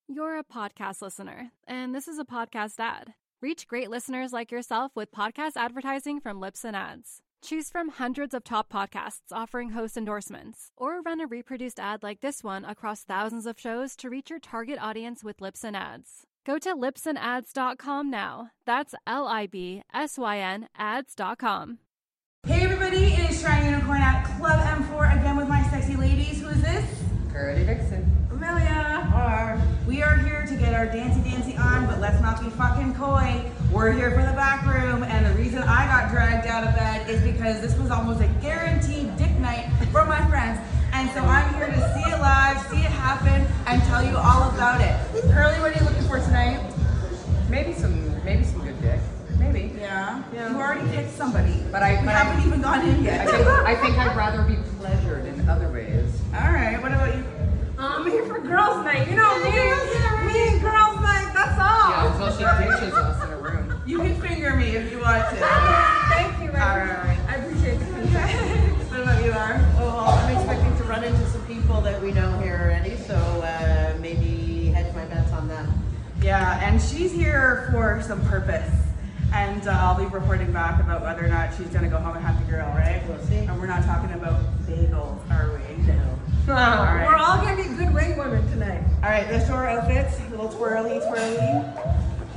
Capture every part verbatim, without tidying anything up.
You're a podcast listener, and this is a podcast ad. Reach great listeners like yourself with podcast advertising from Libsyn Ads. Choose from hundreds of top podcasts offering host endorsements, or run a reproduced ad like this one across thousands of shows to reach your target audience with Libsyn Ads. Go to libsyn ads dot com now. That's L I B S Y N ads dot com. Hey everybody, it is Shiny Unicorn at Club M four again with my sexy ladies. Who is this? Curly Vixen. Amelia. Or we are here to get our dancey dancey on, but let's not be fucking coy. We're here for the back room, and the reason I got dragged out of bed is because this was almost a guaranteed dick night for my friends. And so I'm here to see it live, see it happen, and tell you all about it. Curly, what are you looking for tonight? Maybe some, maybe some good dick. Maybe. Yeah. yeah. You already picked somebody, but I we but haven't I, even gone in yet. I think, I think I'd rather be pleasured in other ways. All right. What about you? I'm here for girls' night. You know me, me and girls' night. That's all. Yeah, until she ditches us in a room. You can finger me if you want to. Thank you, all right. I appreciate it. What about you, Ar? Well, I'm expecting to run into some people that we know here already, so uh, maybe hedge my bets on them. Yeah, and she's here for some purpose. And uh, I'll be reporting back about whether or not she's going to go home a happy girl, right? We'll see. And we're not talking about bagels, are we? No. No, all right. We're all going to be good ring women tonight. All right, let's show our outfits. A little twirly, twirly.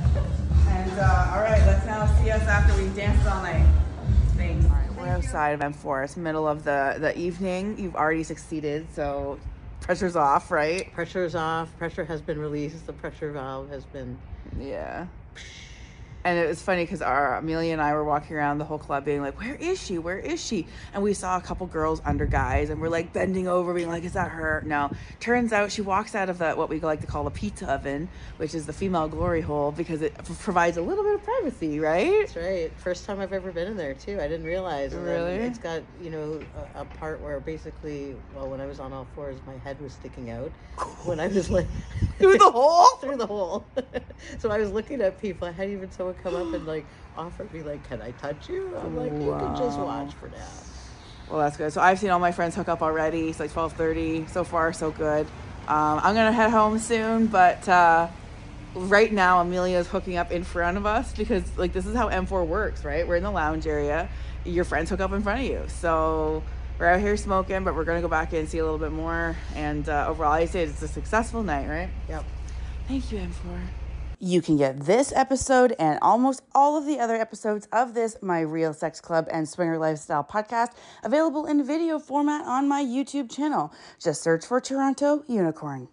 And uh, all right, let's now see us after we danced all night. Thanks. All right, we're outside of M four. It's middle of the, the evening. You've already succeeded, so pressure's off, right? Pressure's off. Pressure has been released. The pressure valve has been... Yeah. And it was funny because our Amelia and I were walking around the whole club being like, where is she? Where is she? And we saw a couple girls under guys and we're like bending over being like, is that her? No. Turns out she walks out of the what we like to call the pizza oven, which is the female glory hole, because it f- provides a little bit of privacy, right? That's right. First time I've ever been in there too. I didn't realize. And really? It's got, you know, a, a part where basically, well, when I was on all fours, my head was sticking out. When I was like... Through the hole? Through the hole. So I was looking at people. I had even someone come up and like offer me like, can I touch you? I'm like, wow. You can just watch for now. Well, that's good. So I've seen all my friends hook up already. It's like twelve thirty. So far, so good. Um, I'm going to head home soon, but uh, right now Amelia's hooking up in front of us because like this is how M four works, right? We're in the lounge area. Your friends hook up in front of you. So we're out here smoking, but we're going to go back in and see a little bit more. And uh, overall, I say it's a successful night, right? Yep. Thank you, M four. You can get this episode and almost all of the other episodes of this My Real Sex Club and Swinger Lifestyle podcast available in video format on my YouTube channel. Just search for Toronto Unicorn.